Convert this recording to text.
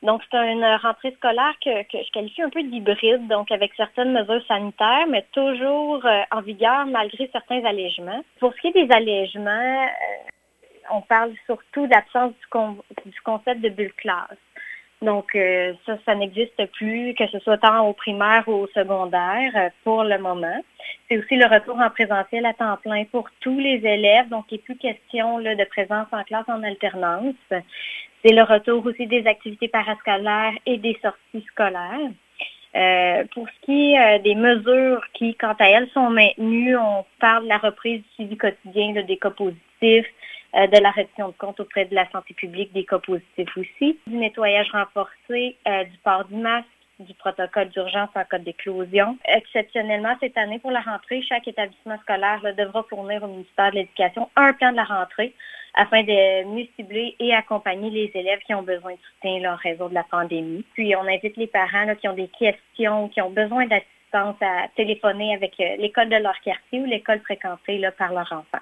Donc, c'est une rentrée scolaire que je qualifie un peu d'hybride, donc avec certaines mesures sanitaires, mais toujours en vigueur malgré certains allègements. Pour ce qui est des allègements, on parle surtout d'absence du concept de bulle classe. Donc, ça n'existe plus, que ce soit tant au primaire ou au secondaire, pour le moment. C'est aussi le retour en présentiel à temps plein pour tous les élèves, donc il n'est plus question là, de présence en classe en alternance. C'est le retour aussi des activités parascolaires et des sorties scolaires. Pour ce qui est des mesures qui, quant à elles, sont maintenues, on parle de la reprise du suivi quotidien là, des cas positifs, de la reddition de compte auprès de la santé publique des cas positifs aussi, du nettoyage renforcé, du port du masque, du protocole d'urgence en cas d'éclosion. Exceptionnellement, cette année, pour la rentrée, chaque établissement scolaire là, devra fournir au ministère de l'Éducation un plan de la rentrée afin de mieux cibler et accompagner les élèves qui ont besoin de soutien là, en raison de la pandémie. Puis, on invite les parents là, qui ont des questions, qui ont besoin d'assistance à téléphoner avec l'école de leur quartier ou l'école fréquentée là, par leur enfant.